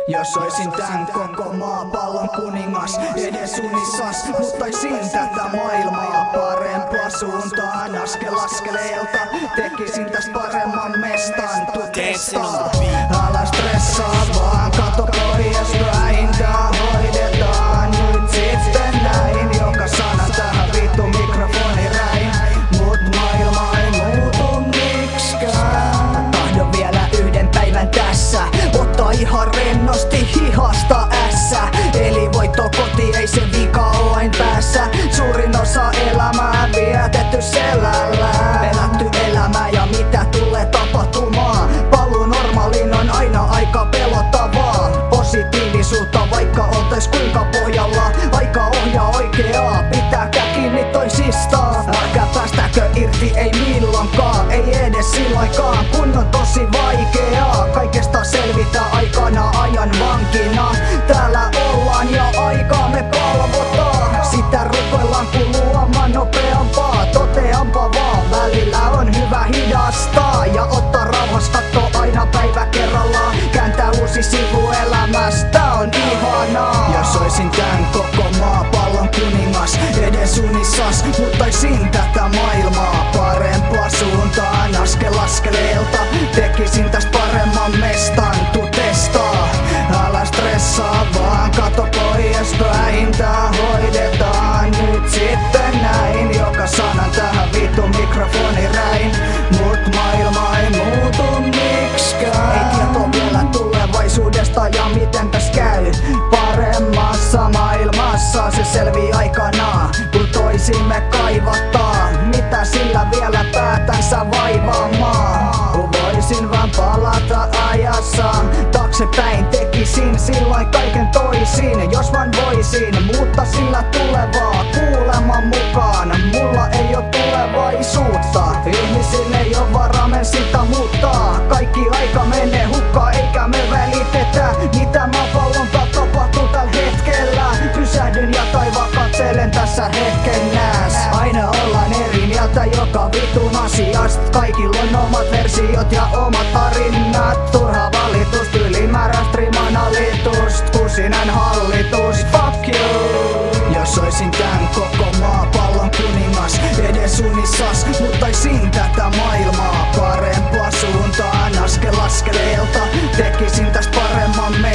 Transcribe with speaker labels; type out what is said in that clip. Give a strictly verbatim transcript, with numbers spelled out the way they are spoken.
Speaker 1: Jos oisin tän koko maapallon kuningas, edes unissas muuttaisin tätä maailmaa parempaa suuntaan. Askel askeleelta tekisin tästä paremman mestan. Tu testaa, älä stressaa vaan, kato pois vähintään hoidetaan nyt sitten näin. Joka sana tähän vittu mikrofoni räin, mut maailma ei muutu miksikään. Tahdon vielä yhden päivän tässä ottaa ihan rennosti hihasta ässä. Eli voitto koti, ei se vika oo ain päässä. Suurin osa elämää vietetty selällä. Pelätty elämää ja mitä tulee tapahtumaan. Paluu normaaliin on aina aika pelottavaa. Positiivisuutta vaikka oltais kuinka pohjalla. Aika ohjaa oikeaa, pitääkää kiinni toisistaan. Älkää päästäkö irti, ei milloinkaan. Ei edes silloinkaan, kun on tosi vaikeaa. Kaikesta selvitä aikana ajan vankina. Täällä ollaan ja aikaa me palvotaan. Sitä rukoillaan kun luomaan nopeampaa. Toteanpa vaan, välillä on hyvä hidastaa. Ja ottaa rauhas, kattoo aina päivä kerrallaan. Kääntää uusi sivu elämästä, on ihanaa. Jos oisin tän koko maapallon kuningas, edes unissas muuttaisin tätä maailmaa parempaa suuntaan. Askel askeleelta tekisin tästä paremman mestan. Tu testaa, älä stressaa vaan, kato pois vähintään hoidetaan nyt sitten näin. Joka sanan tähän vittu mikrofoni räin, mut maailma ei muutu miksikään. Ei tietoa vielä tulevaisuudesta ja miten täs käy. Paremmassa maailmassa se selvii aikanaan, kun toisimme kaivataan. Mitä sillä vielä päätänsä vaivaamaan? Kun voisin vaan palata ajassa taaksepäin, tekisin silloin kaiken toisin. Jos vaan voisin muuttaa sillä tulevaa kuuleman mukaan. Mulla ei oo tulevaisuutta, ihmisille ei oo varaa men sitä muuttaa. Kaikki aika menee hukkaan eikä me välitetä mitä maapallon tapahtuu tällä hetkellä. Pysähdyn ja taivaan katselen tässä hetken nääs. Aina ollaan eri mieltä joka vitun asiasta. Kaikilla on omat versiot ja omat tarinat. Turha valitust, ylimääräistä riman alitust. Kusinen hallitus, fuck you. Jos oisin tän koko maapallon kuningas, edes unissas muuttaisin tätä maailmaa parempaa suuntaan. Askel askeleelta tekisin tästä paremman